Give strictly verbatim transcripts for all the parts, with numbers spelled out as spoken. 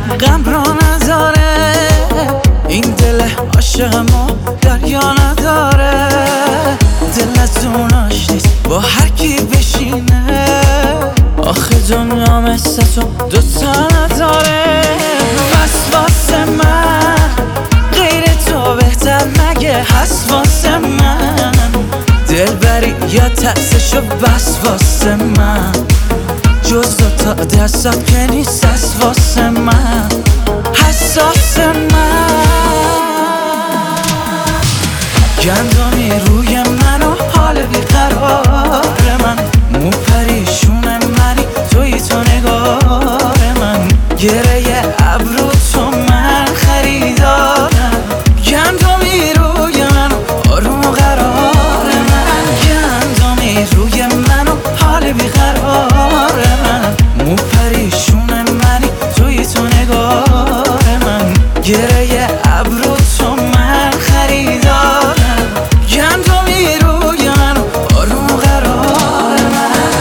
غم را نداره این دل عاشقمو دریا نداره دل از اوناش نیست با هر کی بشینه آخه دنیا مثل تو دوتا نداره پس واسه من غیر تو بهتر مگه هست واسه من دل بری یا تأسشو بس واسه من جز دوتا دستم که نیست از واسه من حساس من گندمی روی من و حال بیقرار من مو پریشون منی توی تو نگار من گره ابرو تو من خریدارم گندمی روی من و آروم و قرار من گندمی روی من و حال بیقرار من مو پریشون منی توی تو نگار من گره ابرو تو من خریدارم گندمی روی من و آروم و قرار من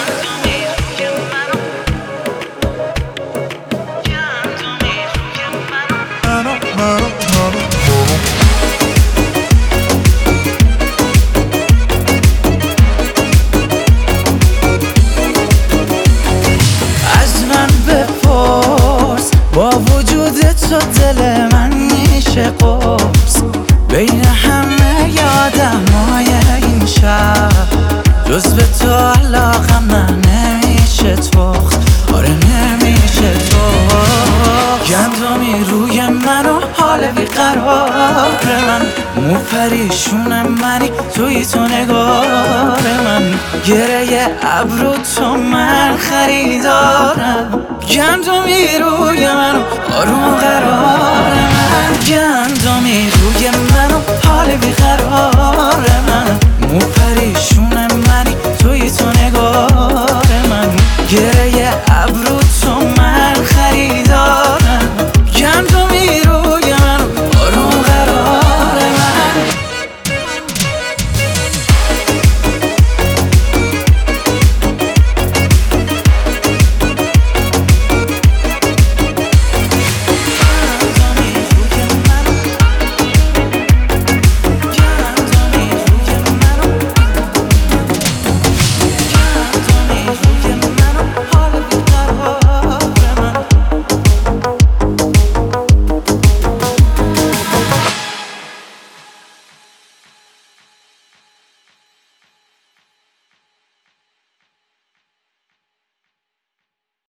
از من بپرس با وجود تو دل من میشه قرص بین همه یادمای این شهر جز به تو علاقم نه نمیشه تخت آره نمیشه تخت گندمی روی من و حال بیقرار من مو پریشون منی توی تو نگار من گره ابرو تو من خریدارم گندمی روی من و آروم قرار من گندمی روی من و حال بیقرار